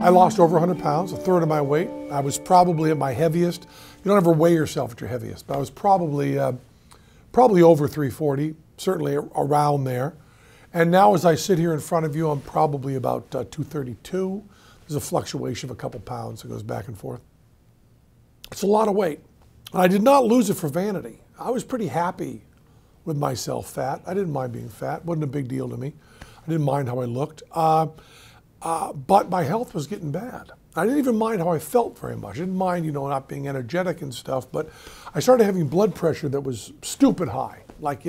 I lost over 100 pounds, a third of my weight. I was probably at my heaviest. You don't ever weigh yourself at your heaviest, but I was probably over 340, certainly around there. And now as I sit here in front of you, I'm probably about 232. There's a fluctuation of a couple pounds that goes back and forth. It's a lot of weight. And I did not lose it for vanity. I was pretty happy with myself fat. I didn't mind being fat. It wasn't a big deal to me. I didn't mind how I looked. But my health was getting bad. I didn't even mind how I felt very much. I didn't mind, not being energetic and stuff, but I started having blood pressure that was stupid high, like,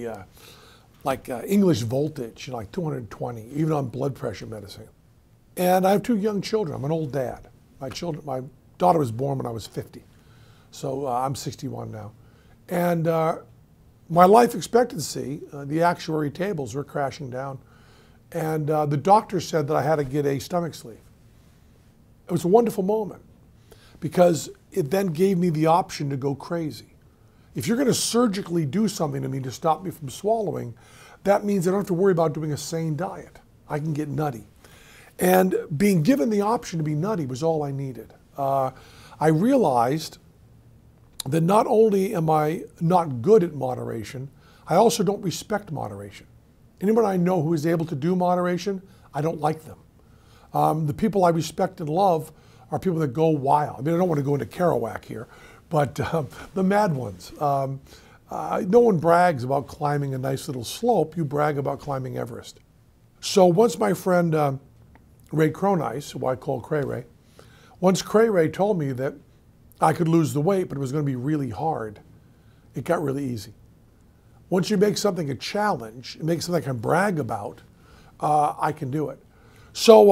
English voltage, like 220, even on blood pressure medicine. And I have 2 young children. I'm an old dad. My daughter was born when I was 50. So I'm 61 now. And my life expectancy, the actuary tables were crashing down. And the doctor said that I had to get a stomach sleeve. It was a wonderful moment because it then gave me the option to go crazy. If you're going to surgically do something to me to stop me from swallowing, that means I don't have to worry about doing a sane diet. I can get nutty. And being given the option to be nutty was all I needed. I realized that not only am I not good at moderation, I also don't respect moderation. Anyone I know who is able to do moderation, I don't like them. The people I respect and love are people that go wild. I mean, I don't want to go into Kerouac here, but the mad ones. No one brags about climbing a nice little slope. You brag about climbing Everest. So once my friend Ray Cronise, who I call Cray Ray, once Cray Ray told me that I could lose the weight, but it was going to be really hard, it got really easy. Once you make something a challenge, make something I can brag about, I can do it. So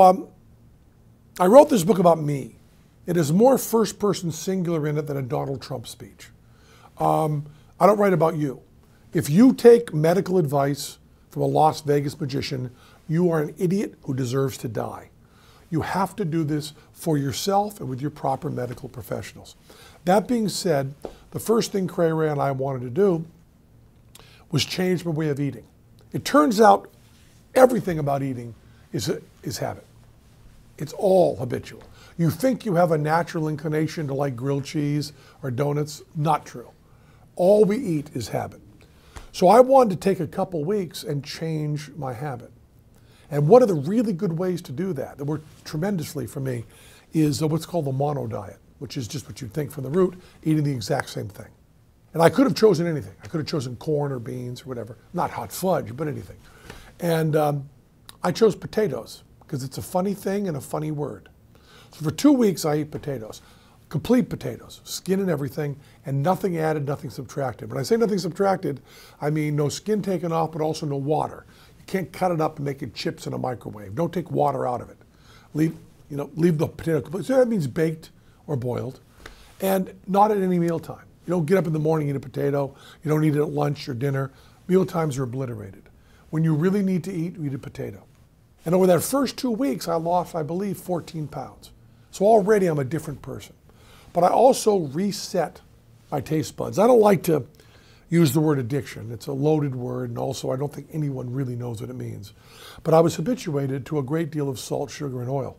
I wrote this book about me. It is more first-person singular in it than a Donald Trump speech. I don't write about you. If you take medical advice from a Las Vegas magician, you are an idiot who deserves to die. You have to do this for yourself and with your proper medical professionals. That being said, the first thing Cray Ray and I wanted to do was change my way of eating. It turns out everything about eating is habit. It's all habitual. You think you have a natural inclination to like grilled cheese or donuts. Not true. All we eat is habit. So I wanted to take a couple weeks and change my habit. And one of the really good ways to do that worked tremendously for me, is what's called the mono diet, which is just what you'd think from the root, eating the exact same thing. And I could have chosen anything. I could have chosen corn or beans or whatever. Not hot fudge, but anything. And I chose potatoes because it's a funny thing and a funny word. So for 2 weeks, I ate potatoes. Complete potatoes, skin and everything, and nothing added, nothing subtracted. When I say nothing subtracted, I mean no skin taken off, but also no water. You can't cut it up and make it chips in a microwave. Don't take water out of it. Leave the potato complete. So that means baked or boiled, and not at any meal time. You don't get up in the morning and eat a potato. You don't eat it at lunch or dinner. Meal times are obliterated. When you really need to eat, you eat a potato. And over that first 2 weeks, I lost, I believe, 14 pounds. So already I'm a different person. But I also reset my taste buds. I don't like to use the word addiction. It's a loaded word, and also I don't think anyone really knows what it means. But I was habituated to a great deal of salt, sugar, and oil.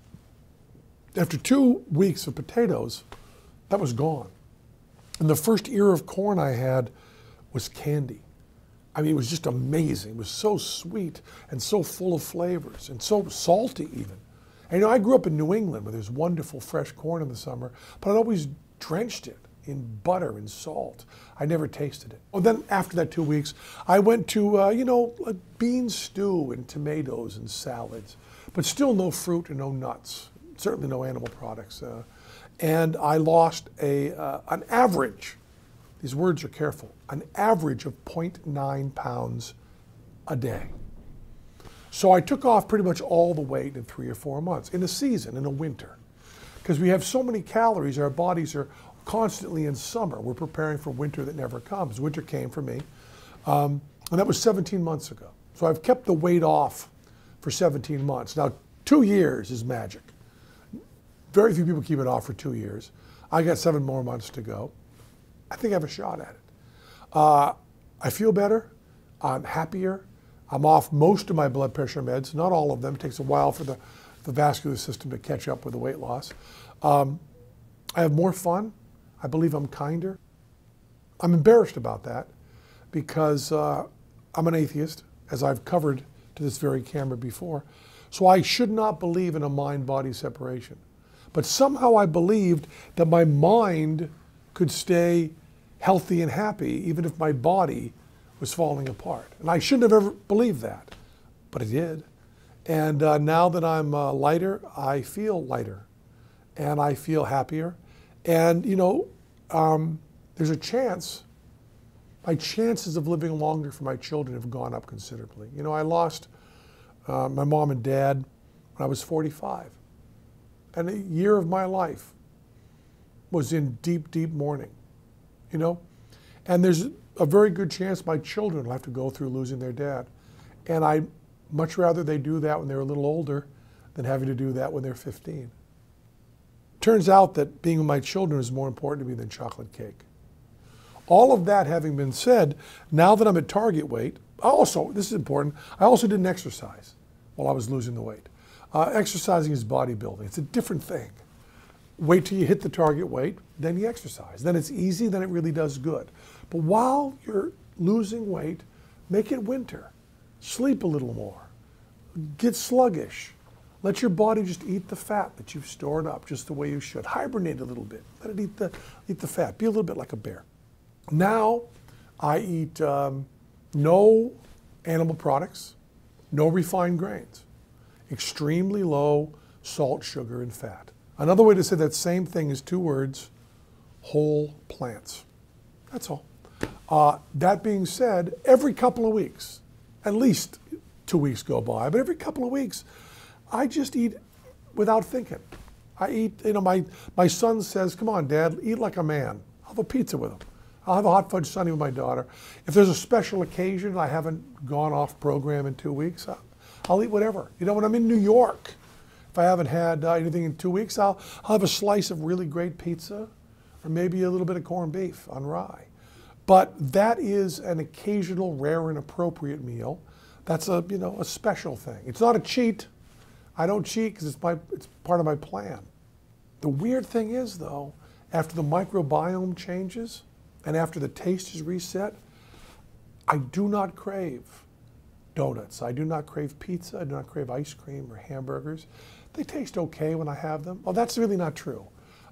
After 2 weeks of potatoes, that was gone. And the first ear of corn I had was candy. I mean, it was just amazing. It was so sweet and so full of flavors and so salty even. And I grew up in New England where there's wonderful fresh corn in the summer, but I'd always drenched it in butter and salt. I never tasted it. Well, then after that 2 weeks, I went to, a bean stew and tomatoes and salads, but still no fruit and no nuts, certainly no animal products. And I lost an average, these words are careful, an average of 0.9 pounds a day. So I took off pretty much all the weight in 3 or 4 months, in a season, in a winter. Because we have so many calories, our bodies are constantly in summer. We're preparing for winter that never comes. Winter came for me, and that was 17 months ago. So I've kept the weight off for 17 months. Now, 2 years is magic. Very few people keep it off for 2 years. I got 7 more months to go. I think I have a shot at it. I feel better. I'm happier. I'm off most of my blood pressure meds, not all of them. It takes a while for the the vascular system to catch up with the weight loss. I have more fun. I believe I'm kinder. I'm embarrassed about that because I'm an atheist, as I've covered to this very camera before. So I should not believe in a mind-body separation. But somehow I believed that my mind could stay healthy and happy even if my body was falling apart. And I shouldn't have ever believed that, but I did. And now that I'm lighter, I feel lighter and I feel happier. And you know, there's a chance, my chances of living longer for my children have gone up considerably. You know, I lost my mom and dad when I was 45. And a year of my life was in deep, deep mourning, you know? And there's a very good chance my children will have to go through losing their dad. And I'd much rather they do that when they're a little older than having to do that when they're 15. Turns out that being with my children is more important to me than chocolate cake. All of that having been said, now that I'm at target weight, this is important, I also didn't exercise while I was losing the weight. Exercising is bodybuilding. It's a different thing. Wait till you hit the target weight, then you exercise. Then it's easy, then it really does good. But while you're losing weight, make it winter. Sleep a little more. Get sluggish. Let your body just eat the fat that you've stored up just the way you should. Hibernate a little bit. Let it eat the fat. Be a little bit like a bear. Now I eat no animal products, no refined grains. Extremely low salt, sugar, and fat. Another way to say that same thing is two words: whole plants. That's all. That being said, every couple of weeks, at least 2 weeks go by, but every couple of weeks, I just eat without thinking. I eat, you know, my son says, come on, Dad, eat like a man. I'll have a pizza with him. I'll have a hot fudge sundae with my daughter. If there's a special occasion, I haven't gone off program in 2 weeks, I'll eat whatever. You know, when I'm in New York, if I haven't had anything in 2 weeks, I'll have a slice of really great pizza or maybe a little bit of corned beef on rye. But that is an occasional, rare, and appropriate meal. That's a, you know, a special thing. It's not a cheat. I don't cheat because it's part of my plan. The weird thing is, though, after the microbiome changes and after the taste is reset, I do not crave donuts. I do not crave pizza. I do not crave ice cream or hamburgers. They taste okay when I have them. Well, that's really not true.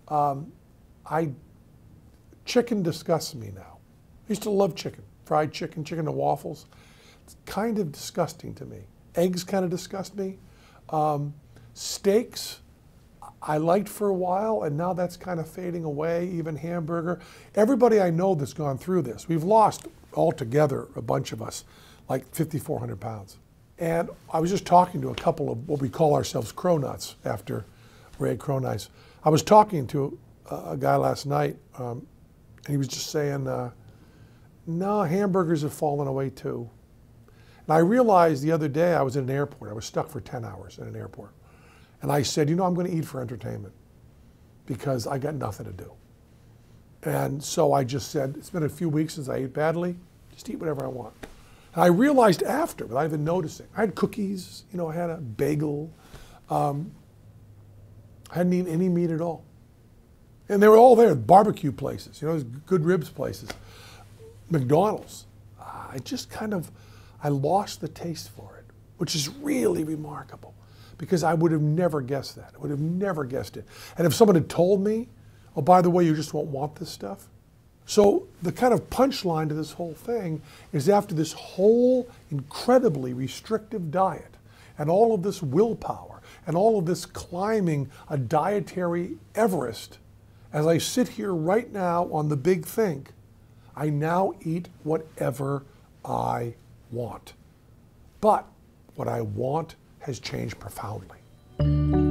Chicken disgusts me now. I used to love chicken, fried chicken, chicken and waffles. It's kind of disgusting to me. Eggs kind of disgust me. Steaks, I liked for a while, and now that's kind of fading away, even hamburger. Everybody I know that's gone through this, we've lost altogether, a bunch of us, like 5,400 pounds. And I was just talking to a couple of what we call ourselves cronuts after Ray Cronice. I was talking to a guy last night, and he was just saying, no, hamburgers have fallen away too. And I realized the other day I was in an airport. I was stuck for 10 hours in an airport. And I said, you know, I'm going to eat for entertainment because I got nothing to do. And so I just said, it's been a few weeks since I ate badly. Just eat whatever I want. And I realized after, without even noticing, I had cookies, you know, I had a bagel. I hadn't eaten any meat at all. And they were all there, barbecue places, you know, good ribs places, McDonald's. I just kind of, I lost the taste for it, which is really remarkable because I would have never guessed that. I would have never guessed it. And if someone had told me, oh, by the way, you just won't want this stuff. So the kind of punchline to this whole thing is after this whole incredibly restrictive diet and all of this willpower and all of this climbing a dietary Everest, as I sit here right now on the Big Think, I now eat whatever I want. But what I want has changed profoundly.